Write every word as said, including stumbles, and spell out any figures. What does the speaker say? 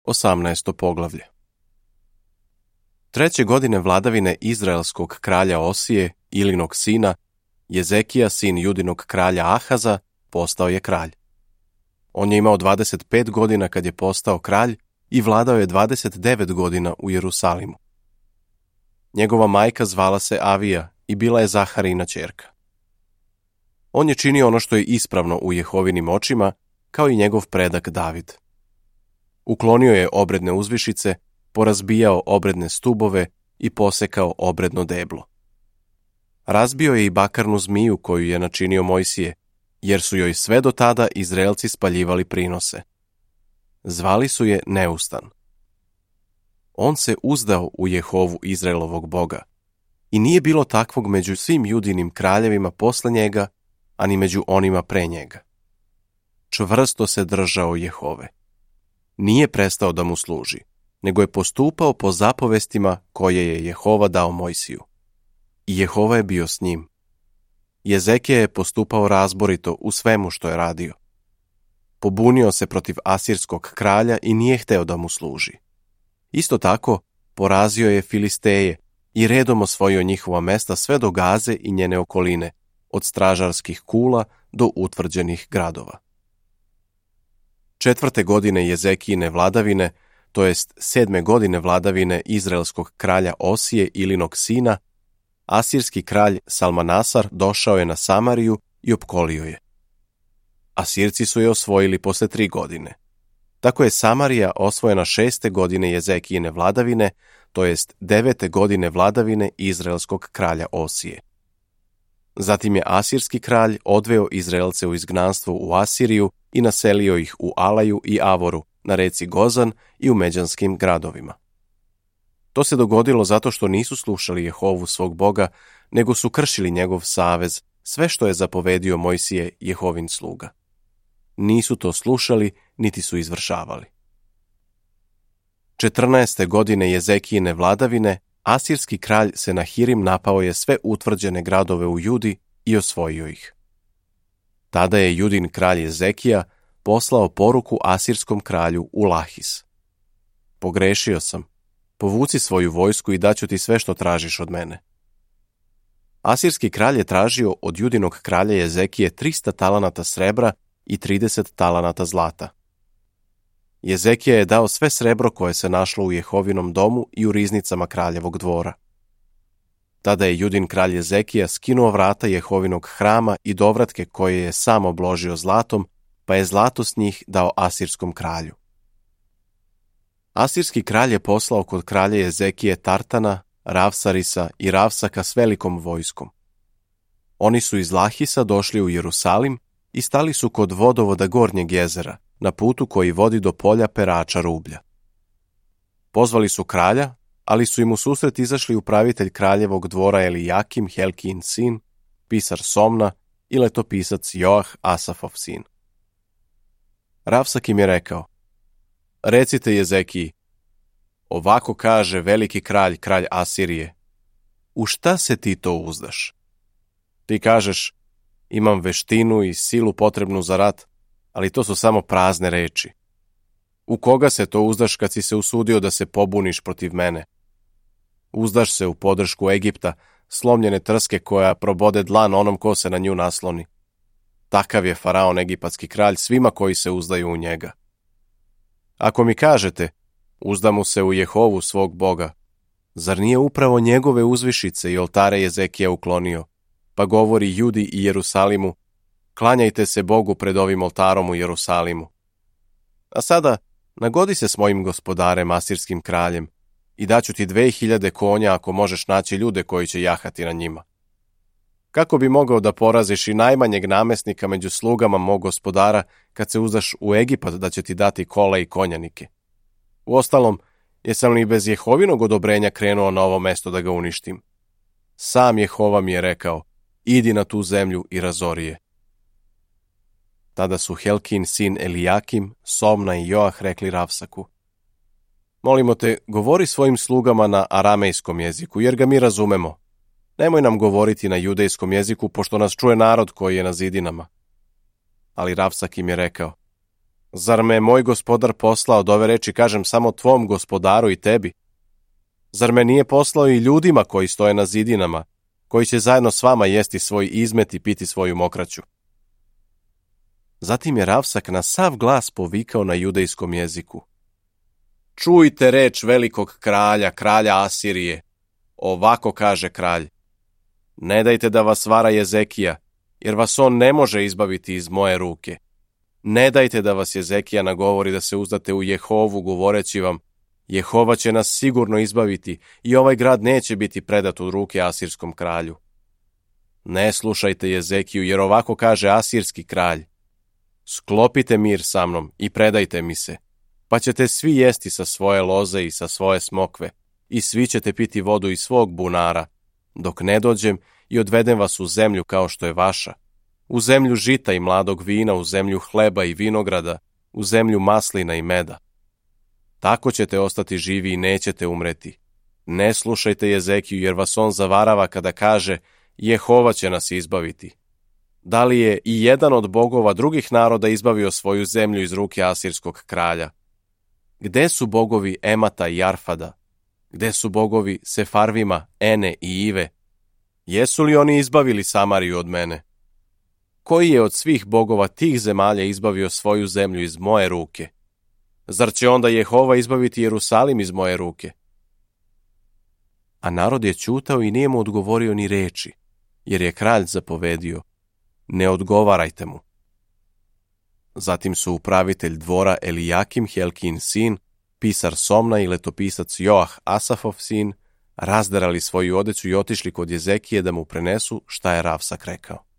osamnaesto poglavlje. Treće godine vladavine izraelskog kralja Osije, Ilinog sina, Jezekija, sin Judinog kralja Ahaza, postao je kralj. On je imao dvadeset pet godina kad je postao kralj i vladao je dvadeset devet godina u Jerusalimu. Njegova majka zvala se Avija i bila je Zaharina ćerka. On je činio ono što je ispravno u Jehovinim očima, kao i njegov predak David. Uklonio je obredne uzvišice, porazbijao obredne stubove i posekao obredno deblo. Razbio je i bakarnu zmiju koju je načinio Mojsije, jer su joj sve do tada Izraelci spaljivali prinose. Zvali su je Neustan. On se uzdao u Jehovu Izraelovog Boga i nije bilo takvog među svim Judinim kraljevima posle njega, ani među onima pre njega. Čvrsto se držao Jehove. Nije prestao da mu služi, nego je postupao po zapovestima koje je Jehova dao Mojsiju. I Jehova je bio s njim. Jezekija je postupao razborito u svemu što je radio. Pobunio se protiv asirskog kralja i nije hteo da mu služi. Isto tako, porazio je Filisteje i redom osvojio njihova mesta sve do Gaze i njene okoline, od stražarskih kula do utvrđenih gradova. Četvrte godine Jezekijine vladavine, to jest sedme godine vladavine izraelskog kralja Osije, Ilinog sina, asirski kralj Salmanasar došao je na Samariju i opkolio je. Asirci su je osvojili posle tri godine. Tako je Samarija osvojena šeste godine Jezekijine vladavine, to jest devete godine vladavine izraelskog kralja Osije. Zatim je asirski kralj odveo Izraelce u izgnanstvo u Asiriju i naselio ih u Alaju i Avoru, na reci Gozan i u međanskim gradovima. To se dogodilo zato što nisu slušali Jehovu svog Boga, nego su kršili njegov savez, sve što je zapovedio Mojsije, Jehovin sluga. Nisu to slušali, niti su izvršavali. Četrnaeste godine Jezekijine vladavine, asirski kralj Senahirim napao je sve utvrđene gradove u Judi i osvojio ih. Tada je Judin kralj Jezekija poslao poruku asirskom kralju u Lahis. Pogrešio sam. Povuci svoju vojsku i daću ti sve što tražiš od mene. Asirski kralj je tražio od Judinog kralja Jezekije trista talanata srebra i trideset talanata zlata. Jezekija je dao sve srebro koje se našlo u Jehovinom domu i u riznicama kraljevog dvora. Tada je Judin kralj Jezekija skinuo vrata Jehovinog hrama i dovratke koje je sam obložio zlatom, pa je zlato s njih dao asirskom kralju. Asirski kralj je poslao kod kralja Jezekije Tartana, Ravsarisa i Ravsaka s velikom vojskom. Oni su iz Lahisa došli u Jerusalim i stali su kod vodovoda Gornjeg jezera, na putu koji vodi do polja perača rublja. Pozvali su kralja, ali su im u susret izašli upravitelj kraljevog dvora Elijakim, Helkin sin, pisar Somna i letopisac Joah, Asafov sin. Ravsak im je rekao: Recite Jezekiji, ovako kaže veliki kralj, kralj Asirije, u šta se ti to uzdaš? Ti kažeš, imam veštinu i silu potrebnu za rat, ali to su samo prazne reči. U koga se to uzdaš kad si se usudio da se pobuniš protiv mene? Uzdaš se u podršku Egipta, slomljene trske koja probode dlan onom ko se na nju nasloni. Takav je faraon egipatski kralj svima koji se uzdaju u njega. Ako mi kažete, uzda mu se u Jehovu svog Boga, zar nije upravo njegove uzvišice i oltare Jezekija uklonio, pa govori Judi i Jerusalimu, klanjajte se Bogu pred ovim oltarom u Jerusalimu. A sada nagodi se s mojim gospodarem, asirskim kraljem, i daću ti dve hiljade konja ako možeš naći ljude koji će jahati na njima. Kako bi mogao da poraziš i najmanjeg namesnika među slugama mog gospodara kad se uzdaš u Egipat da će ti dati kola i konjanike? Uostalom, jesam li bez Jehovinog odobrenja krenuo na ovo mesto da ga uništim? Sam Jehova mi je rekao, idi na tu zemlju i razori je. Tada su Helkin sin Elijakim, Somna i Joah rekli Ravsaku: Molimo te, govori svojim slugama na aramejskom jeziku, jer ga mi razumemo. Nemoj nam govoriti na judejskom jeziku, pošto nas čuje narod koji je na zidinama. Ali Ravsak im je rekao: Zar me moj gospodar poslao da ove reči kažem samo tvom gospodaru i tebi? Zar me nije poslao i ljudima koji stoje na zidinama, koji će zajedno s vama jesti svoj izmet i piti svoju mokraću? Zatim je Ravsak na sav glas povikao na judejskom jeziku: Čujte reč velikog kralja, kralja Asirije. Ovako kaže kralj: Ne dajte da vas vara Jezekija, jer vas on ne može izbaviti iz moje ruke. Ne dajte da vas Jezekija nagovori da se uzdate u Jehovu, govoreći vam: Jehova će nas sigurno izbaviti i ovaj grad neće biti predat u ruke asirskom kralju. Ne slušajte Jezekiju, jer ovako kaže asirski kralj: Sklopite mir sa mnom i predajte mi se, pa ćete svi jesti sa svoje loze i sa svoje smokve, i svi ćete piti vodu iz svog bunara, dok ne dođem i odvedem vas u zemlju kao što je vaša, u zemlju žita i mladog vina, u zemlju hleba i vinograda, u zemlju maslina i meda. Tako ćete ostati živi i nećete umreti. Ne slušajte Jezekiju, jer vas on zavarava kada kaže: Jehova će nas izbaviti. Da li je i jedan od bogova drugih naroda izbavio svoju zemlju iz ruke asirskog kralja? Gde su bogovi Emata i Arfada? Gde su bogovi Sefarvima, Ene i Ive? Jesu li oni izbavili Samariju od mene? Koji je od svih bogova tih zemalja izbavio svoju zemlju iz moje ruke? Zar će onda Jehova izbaviti Jerusalim iz moje ruke? A narod je ćutao i nije mu odgovorio ni reči, jer je kralj zapovedio: Ne odgovarajte mu. Zatim su upravitelj dvora Elijakim, Helkin sin, pisar Somna i letopisac Joah, Asafov sin, razderali svoju odeću i otišli kod Jezekije da mu prenesu šta je Ravsak rekao.